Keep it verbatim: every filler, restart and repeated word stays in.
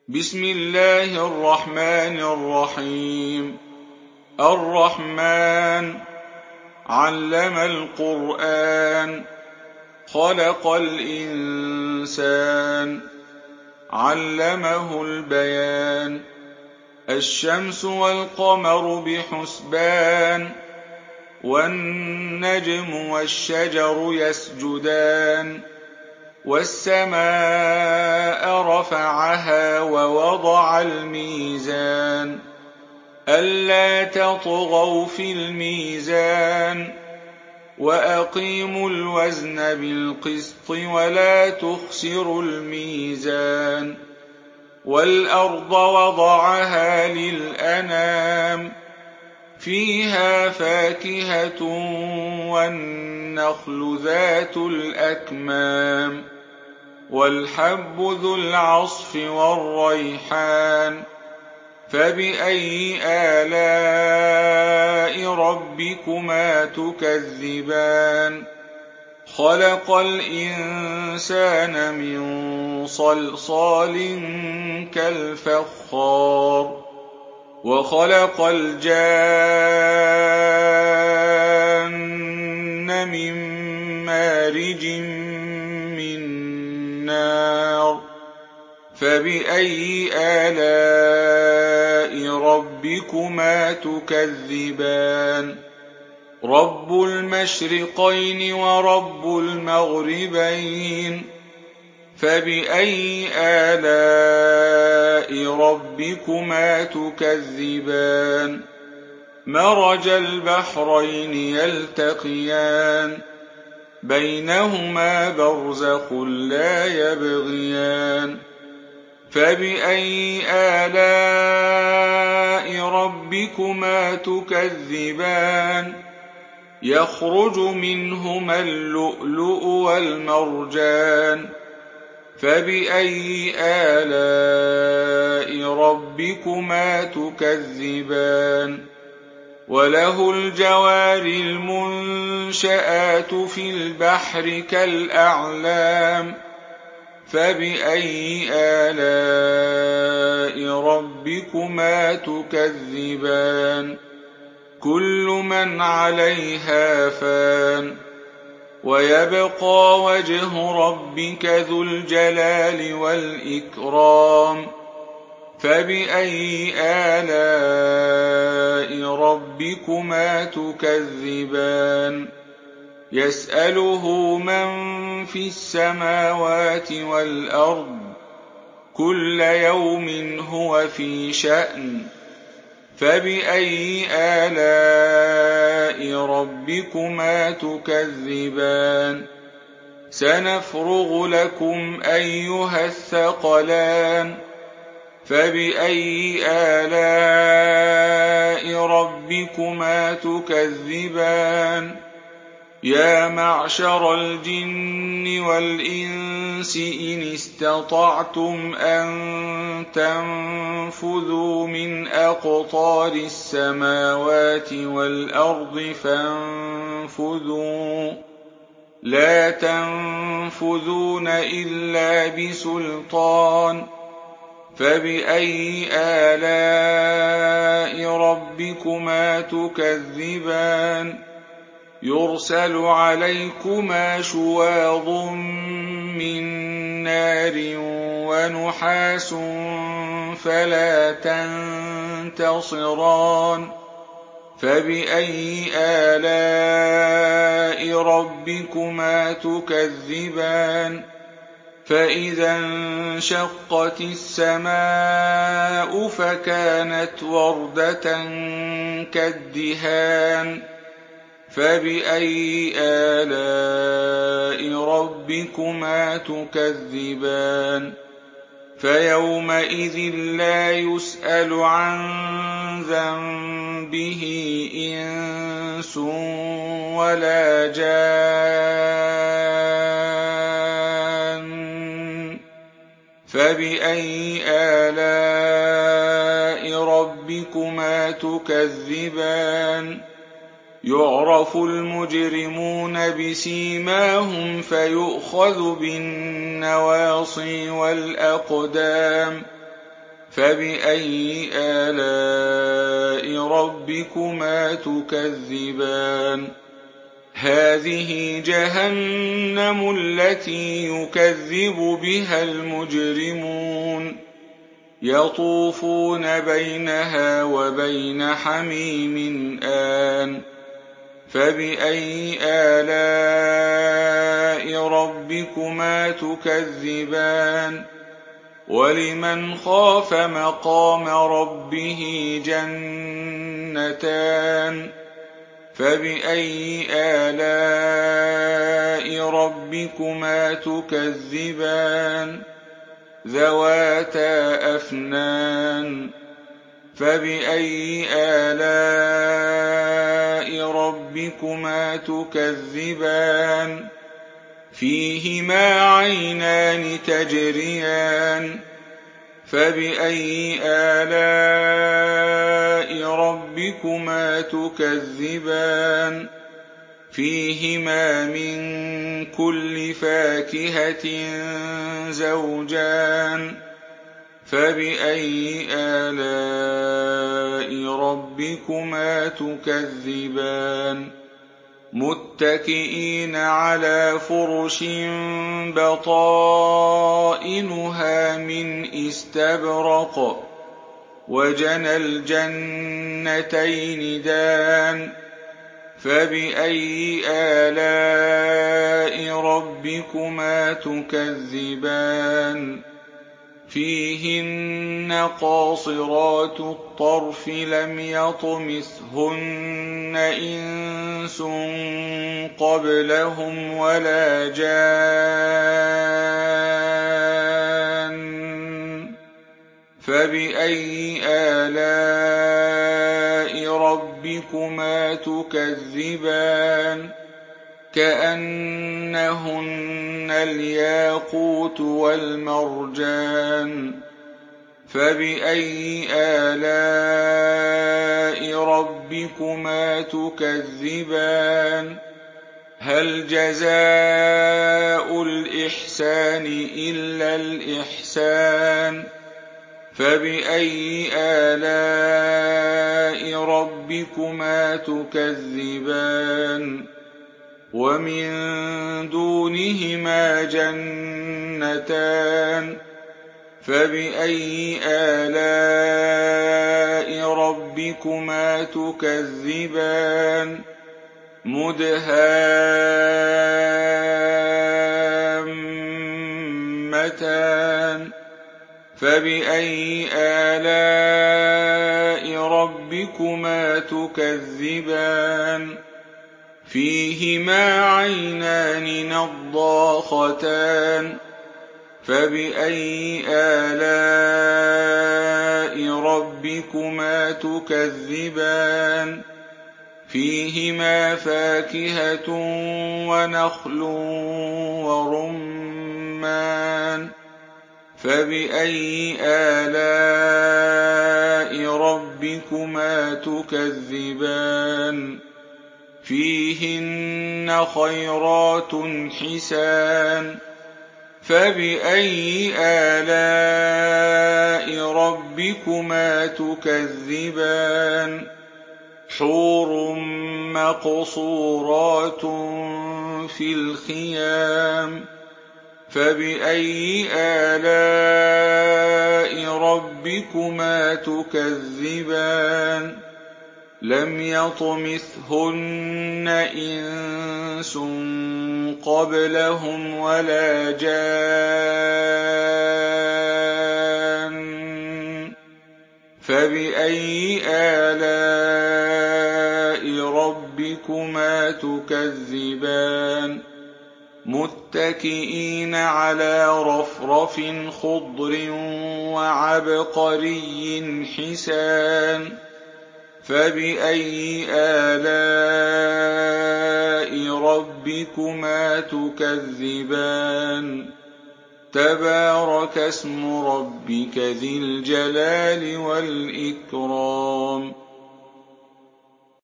بسم الله الرحمن الرحيم. الرحمن علم القرآن خلق الإنسان علمه البيان. الشمس والقمر بحسبان والنجم والشجر يسجدان والسماء رفعها ووضع الميزان ألا تطغوا في الميزان وأقيموا الوزن بالقسط ولا تخسروا الميزان. والأرض وضعها للأنام فيها فاكهة والنخل ذات الأكمام والحب ذو العصف والريحان فبأي آلاء ربكما تكذبان. خلق الإنسان من صلصال كالفخار وخلق الجان من مارج من نار فبأي آلاء ربكما تكذبان. رب المشرقين ورب المغربين فبأي آلاء ربكما تكذبان. مرج البحرين يلتقيان بينهما برزخ لا يبغيان فبأي آلاء ربكما تكذبان. يخرج منهما اللؤلؤ والمرجان فبأي آلاء ربكما تكذبان. وله الجوار المنشآت في البحر كالأعلام فبأي آلاء ربكما تكذبان. كل من عليها فان ويبقى وجه ربك ذو الجلال والإكرام فبأي آلاء ربكما تكذبان. يسأله من في السماوات والأرض كل يوم هو في شأن فبأي آلاء ربكما تكذبان. سنفرغ لكم أيها الثقلان فبأي آلاء ربكما تكذبان. يا معشر الجن والإنس إن استطعتم أن تنفذوا من أقطار السماوات والأرض فانفذوا لا تنفذون إلا بسلطان فبأي آلاء ربكما تكذبان. يرسل عليكما شواظ من نار ونحاس فلا تنتصران فبأي آلاء ربكما تكذبان. فإذا انشقت السماء فكانت وردة كالدهان فبأي آلاء ربكما تكذبان. فيومئذ لا يسأل عن ذنبه إنس ولا جان فبأي آلاء ربكما تكذبان. يعرف المجرمون بسيماهم فيؤخذ بالنواصي والأقدام فبأي آلاء ربكما تكذبان هذه جهنم التي يكذب بها المجرمون يطوفون بينها وبين حميم آن فبأي آلاء ربكما تكذبان ولمن خاف مقام ربه جنتان فبأي آلاء ربكما تكذبان ذواتا أفنان فبأي آلاء ربكما تكذبان فيهما عينان تجريان فبأي آلاء ربكما تكذبان فيهما من كل فاكهة زوجان فبأي آلاء ربكما تكذبان متكئين على فرش بطائنها من استبرق وجنى الجنتين دان فبأي آلاء ربكما تكذبان فيهن قاصرات الطرف لم يطمثهن إنس قبلهم ولا جان فبأي آلاء ربكما تكذبان كأنهن الياقوت والمرجان فبأي آلاء ربكما تكذبان هل جزاء الإحسان إلا الإحسان فبأي آلاء ربكما تكذبان ومن دونهما جنتان فبأي آلاء ربكما تكذبان مدهامتان فبأي آلاء ربكما تكذبان فيهما عينان نضاختان فبأي آلاء ربكما تكذبان فيهما فاكهة ونخل ورمان فبأي آلاء ربكما تكذبان فيهن خيرات حسان فبأي آلاء ربكما تكذبان حور مقصورات في الخيام فبأي آلاء ربكما تكذبان لم يطمثهن إنس قبلهم ولا جان فبأي آلاء ربكما تكذبان متكئين على رفرف خضر وعبقري حسان فبأي آلاء ربكما تكذبان تبارك اسم ربك ذي الجلال والإكرام